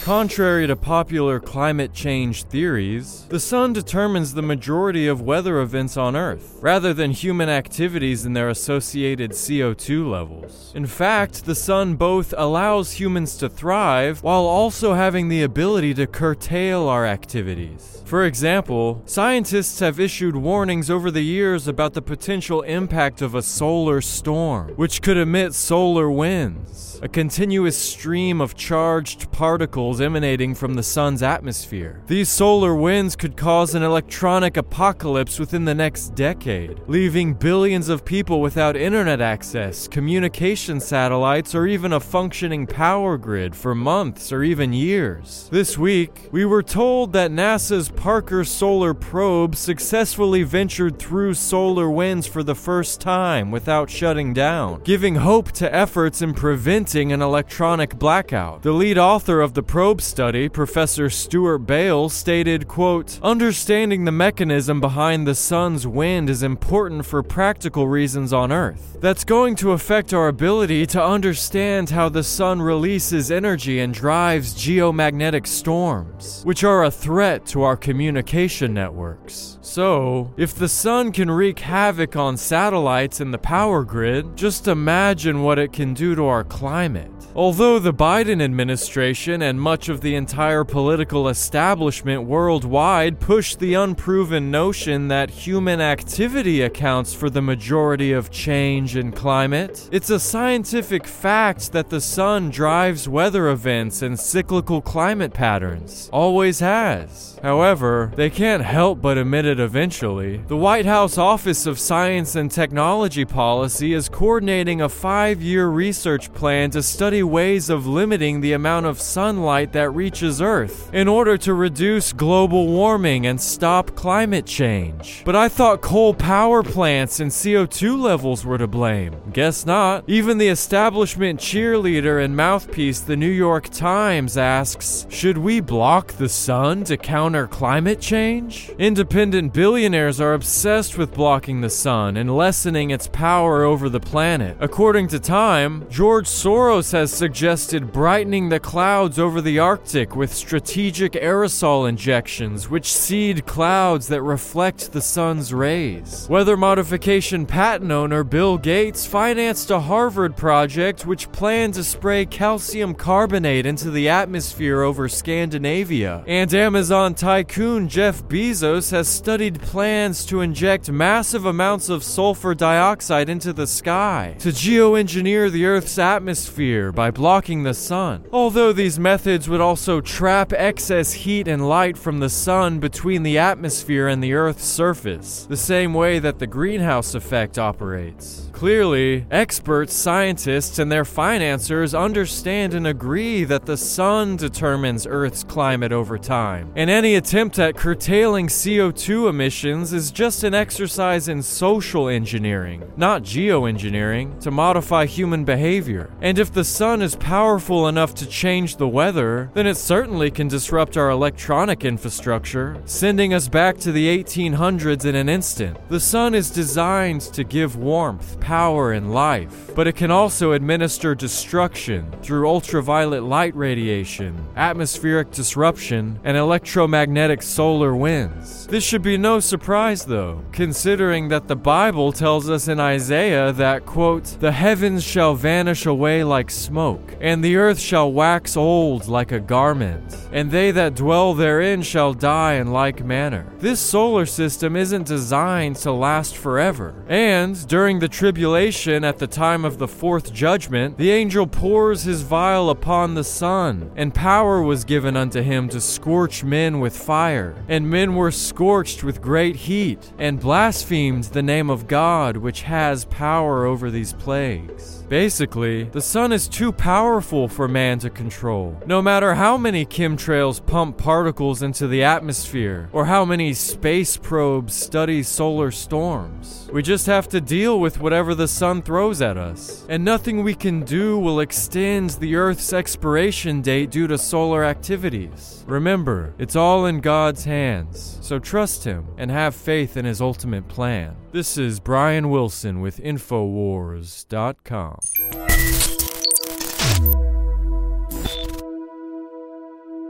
Contrary to popular climate change theories, the sun determines the majority of weather events on Earth, rather than human activities and their associated CO2 levels. In fact, the sun both allows humans to thrive while also having the ability to curtail our activities. For example, scientists have issued warnings over the years about the potential impact of a solar storm, which could emit solar winds, a continuous stream of charged particles emanating from the sun's atmosphere. These solar winds could cause an electronic apocalypse within the next decade, leaving billions of people without internet access, communication satellites, or even a functioning power grid for months or even years. This week, we were told that NASA's Parker Solar Probe successfully ventured through solar winds for the first time without shutting down, giving hope to efforts in preventing an electronic blackout. The lead author of the probe study, Professor Stuart Bale, stated, quote, "Understanding the mechanism behind the sun's wind is important for practical reasons on Earth. That's going to affect our ability to understand how the sun releases energy and drives geomagnetic storms, which are a threat to our communication networks. So, if the sun can wreak havoc on satellites and the power grid, just imagine what it can do to our climate." Although the Biden administration and much of the entire political establishment worldwide push the unproven notion that human activity accounts for the majority of change in climate, it's a scientific fact that the sun drives weather events and cyclical climate patterns. Always has. However, they can't help but admit it eventually. The White House Office of Science and Technology Policy is coordinating a 5-year research plan to study ways of limiting the amount of sunlight that reaches Earth in order to reduce global warming and stop climate change. But I thought coal power plants and CO2 levels were to blame. Guess not. Even the establishment cheerleader and mouthpiece, the New York Times, asks, should we block the sun to counter climate change? Independent billionaires are obsessed with blocking the sun and lessening its power over the planet. According to Time, George Soros has suggested brightening the clouds over the Arctic with strategic aerosol injections, which seed clouds that reflect the sun's rays. Weather modification patent owner Bill Gates financed a Harvard project which planned to spray calcium carbonate into the atmosphere over Scandinavia. And Amazon tycoon Jeff Bezos has studied plans to inject massive amounts of sulfur dioxide into the sky to geoengineer the Earth's atmosphere by blocking the sun. Although these methods would also trap excess heat and light from the sun between the atmosphere and the Earth's surface, the same way that the greenhouse effect operates. Clearly, experts, scientists, and their financiers understand and agree that the sun determines Earth's climate over time, and any attempt at curtailing CO2 emissions is just an exercise in social engineering, not geoengineering, to modify human behavior. And if the sun is powerful enough to change the weather, then it certainly can disrupt our electronic infrastructure, sending us back to the 1800s in an instant. The sun is designed to give warmth, power, and life, but it can also administer destruction through ultraviolet light radiation, atmospheric disruption, and electromagnetic solar winds. This should be no surprise though, considering that the Bible tells us in Isaiah that, quote, "The heavens shall vanish away like smoke, and the earth shall wax old like a garment, and they that dwell therein shall die in like manner." This solar system isn't designed to last forever, and during the tribulation at the time of the fourth judgment, the angel pours his vial upon the sun, and power was given unto him to scorch men with fire, and men were scorched with great heat, and blasphemed the name of God, which has power over these plagues. Basically, the sun is too powerful for man to control. No matter how many chemtrails pump particles into the atmosphere, or how many space probes study solar storms, we just have to deal with whatever the sun throws at us. And nothing we can do will extend the Earth's expiration date due to solar activities. Remember, it's all in God's hands, so trust Him and have faith in His ultimate plan. This is Brian Wilson with Infowars.com.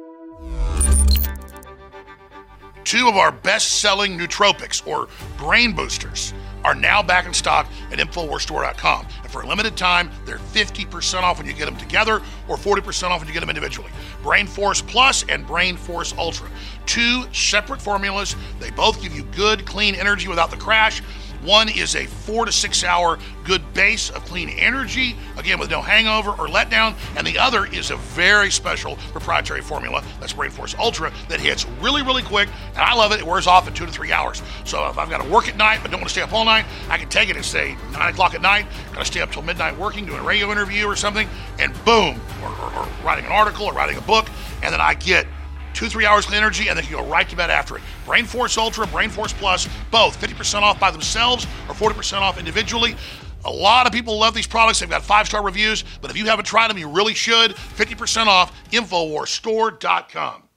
Two of our best-selling nootropics, or brain boosters, are now back in stock at InfoWarsStore.com. And for a limited time, they're 50% off when you get them together or 40% off when you get them individually. Brain Force Plus and Brain Force Ultra. Two separate formulas. They both give you good, clean energy without the crash. One is a 4 to 6 hour good base of clean energy, again with no hangover or letdown, and the other is a very special proprietary formula, that's Brain Force Ultra, that hits really, really quick, and I love it. It wears off in 2 to 3 hours. So if I've got to work at night but don't want to stay up all night, I can take it at, say, 9 o'clock at night, got to stay up till midnight working, doing a radio interview or something, and boom, or writing an article or writing a book, and then I get 2-3 hours of energy, and then you go right to bed after it. Brain Force Ultra, Brain Force Plus, both 50% off by themselves or 40% off individually. A lot of people love these products. They've got 5-star reviews, but if you haven't tried them, you really should. 50% off, InfoWarsStore.com.